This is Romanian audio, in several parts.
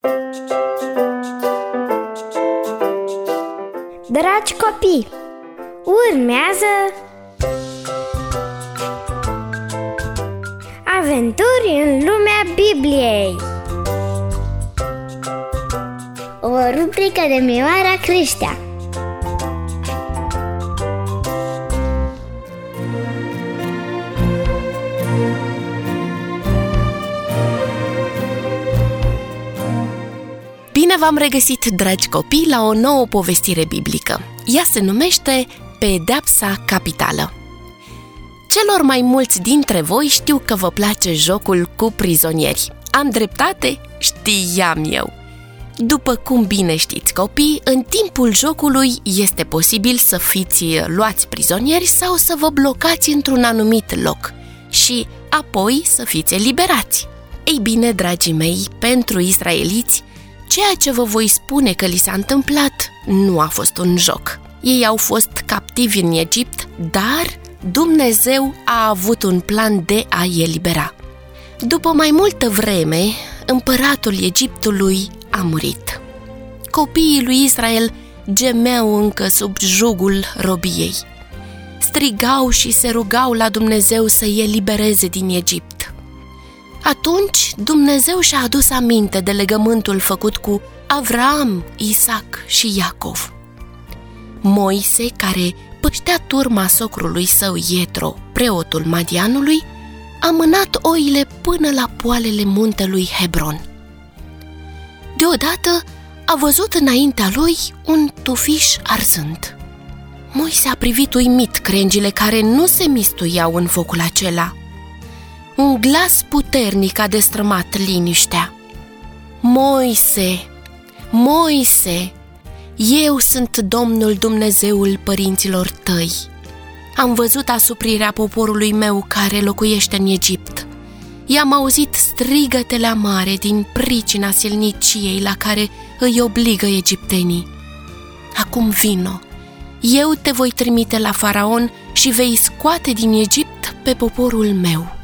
Dragi copii, urmează Aventuri în lumea Bibliei, o rubrică de Mioara Creștea. Bine v-am regăsit, dragi copii, la o nouă povestire biblică. Ea se numește Pedeapsa capitală. Celor mai mulți dintre voi știu că vă place jocul cu prizonieri. Am dreptate? Știam eu! După cum bine știți, copii, în timpul jocului este posibil să fiți luați prizonieri sau să vă blocați într-un anumit loc și apoi să fiți eliberați. Ei bine, dragii mei, pentru israeliți, ceea ce vă voi spune că li s-a întâmplat nu a fost un joc. Ei au fost captivi în Egipt, dar Dumnezeu a avut un plan de a-i elibera. După mai multă vreme, împăratul Egiptului a murit. Copiii lui Israel gemeau încă sub jugul robiei. Strigau și se rugau la Dumnezeu să-i elibereze din Egipt. Atunci Dumnezeu și-a adus aminte de legământul făcut cu Avram, Isaac și Iacov. Moise, care păștea turma socrului său Ietro, preotul Madianului, a mânat oile până la poalele muntelui Hebron. Deodată a văzut înaintea lui un tufiș arzând. Moise a privit uimit crengile care nu se mistuiau în focul acela. Un glas puternic a destrămat liniștea. Moise, Moise, eu sunt Domnul Dumnezeul părinților tăi. Am văzut asuprirea poporului meu care locuiește în Egipt. I-am auzit strigătele amare din pricina silniciei la care îi obligă egiptenii. Acum vino, eu te voi trimite la Faraon și vei scoate din Egipt pe poporul meu.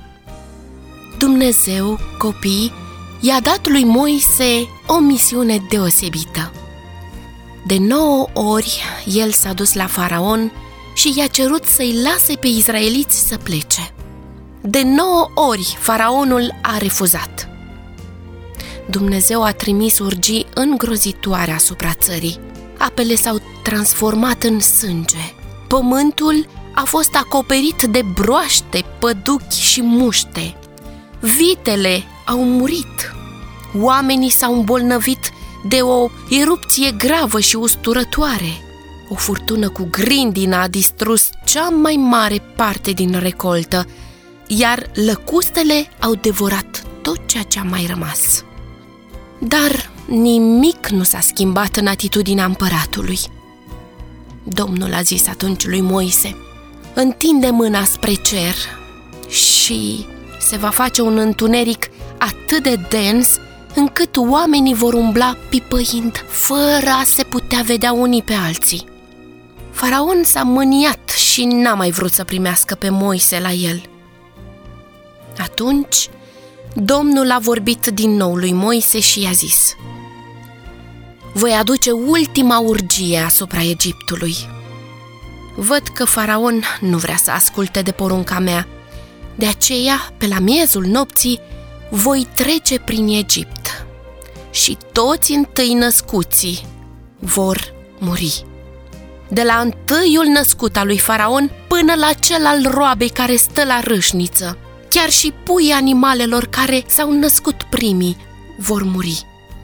Dumnezeu, copii, i-a dat lui Moise o misiune deosebită. De 9 ori el s-a dus la Faraon și i-a cerut să-i lase pe izraeliți să plece. De 9 ori Faraonul a refuzat. Dumnezeu a trimis urgii îngrozitoare asupra țării. Apele s-au transformat în sânge. Pământul a fost acoperit de broaște, păduchi și muște. Vitele au murit. Oamenii s-au îmbolnăvit de o erupție gravă și usturătoare. O furtună cu grindină a distrus cea mai mare parte din recoltă, iar lăcustele au devorat tot ceea ce a mai rămas. Dar nimic nu s-a schimbat în atitudinea împăratului. Domnul a zis atunci lui Moise: întinde mâna spre cer și se va face un întuneric atât de dens încât oamenii vor umbla pipăind, fără a se putea vedea unii pe alții. Faraon s-a mâniat și n-a mai vrut să primească pe Moise la el. Atunci, Domnul a vorbit din nou lui Moise și i-a zis: voi aduce ultima urgie asupra Egiptului. Văd că Faraon nu vrea să asculte de porunca mea. De aceea, pe la miezul nopții, voi trece prin Egipt și toți întâi născuții vor muri. De la întâiul născut al lui Faraon până la cel al roabei care stă la râșniță, chiar și puii animalelor care s-au născut primii vor muri.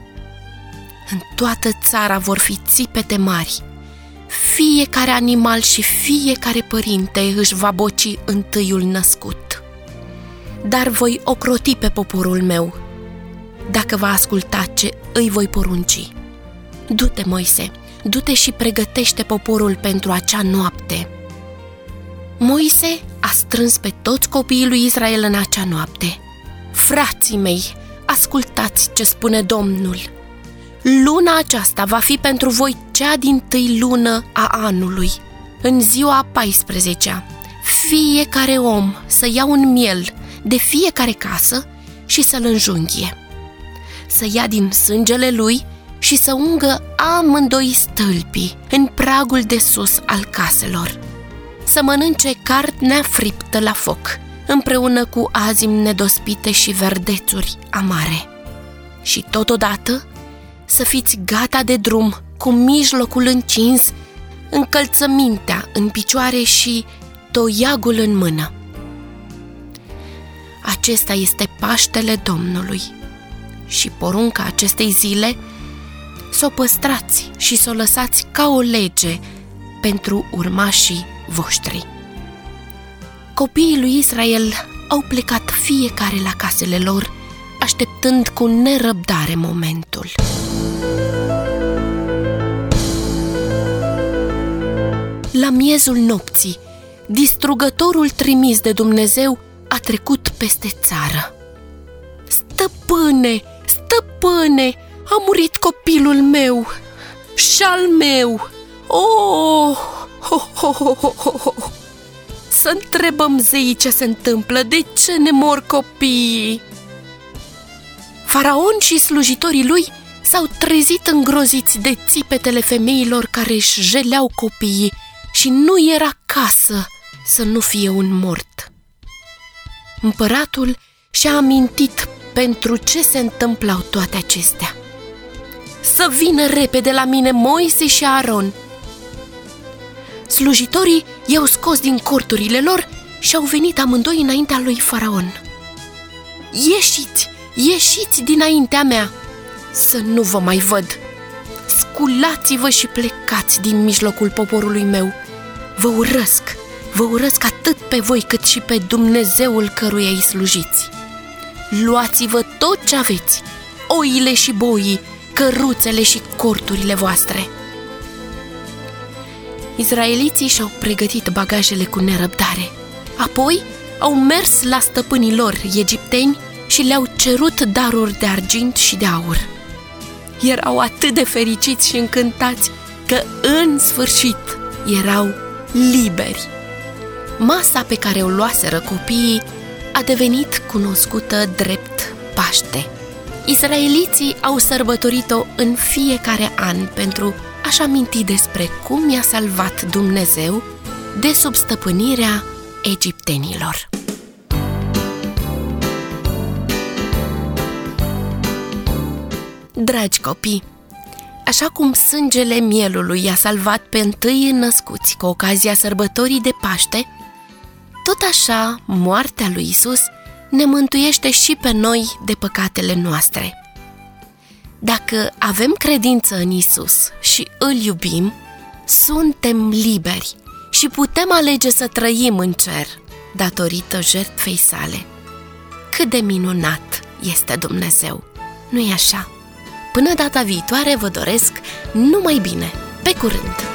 În toată țara vor fi țipete mari. Fiecare animal și fiecare părinte își va boci întâiul născut. Dar voi ocroti pe poporul meu, dacă va asculta ce îi voi porunci. Du-te, Moise, du-te și pregătește poporul pentru acea noapte. Moise a strâns pe toți copiii lui Israel în acea noapte. Frații mei, ascultați ce spune Domnul. Luna aceasta va fi pentru voi cea dintâi lună a anului. În ziua a 14-a, fiecare om să ia un miel de fiecare casă și să-l înjunghie. să ia din sângele lui și să ungă amândoi stâlpii în pragul de sus al caselor, să mănânce carnea friptă la foc, împreună cu azimi nedospite și verdețuri amare. Și totodată să fiți gata de drum, cu mijlocul încins, încălțămintea în picioare și toiagul în mână. Acesta este Paștele Domnului și porunca acestei zile să o păstrați și să o lăsați ca o lege pentru urmașii voștri. Copiii lui Israel au plecat fiecare la casele lor, așteptând cu nerăbdare momentul. La miezul nopții, distrugătorul trimis de Dumnezeu a trecut peste țară. Stăpâne, stăpâne, a murit copilul meu și al meu. Oh, oh, oh, oh, oh, oh. Să întrebăm zeii ce se întâmplă, de ce ne mor copiii? Faraon și slujitorii lui s-au trezit îngroziți de țipetele femeilor care își jeleau copiii și nu era casă să nu fie un mort. Împăratul și-a amintit pentru ce se întâmplau toate acestea. Să vină repede la mine Moise și Aaron. Slujitorii i-au scos din corturile lor și au venit amândoi înaintea lui Faraon. Ieșiți, ieșiți dinaintea mea, să nu vă mai văd. Sculați-vă și plecați din mijlocul poporului meu. Vă urăsc atât pe voi cât și pe Dumnezeul căruia îi slujiți. Luați-vă tot ce aveți, oile și boii, căruțele și corturile voastre. Izraeliții și-au pregătit bagajele cu nerăbdare. Apoi au mers la stăpânii lor, egipteni, și le-au cerut daruri de argint și de aur. Erau atât de fericiți și încântați că, în sfârșit, erau liberi. Masa pe care o luaseră copiii a devenit cunoscută drept Paște. Israeliții au sărbătorit-o în fiecare an pentru a-și aminti despre cum i-a salvat Dumnezeu de sub stăpânirea egiptenilor. Dragi copii, așa cum sângele mielului i-a salvat pe întâi născuți cu ocazia sărbătorii de Paște, tot așa moartea lui Isus ne mântuiește și pe noi de păcatele noastre. Dacă avem credință în Isus și îl iubim, suntem liberi și putem alege să trăim în cer datorită jertfei sale. Cât de minunat este Dumnezeu, nu-i așa? Până data viitoare vă doresc numai bine! Pe curând!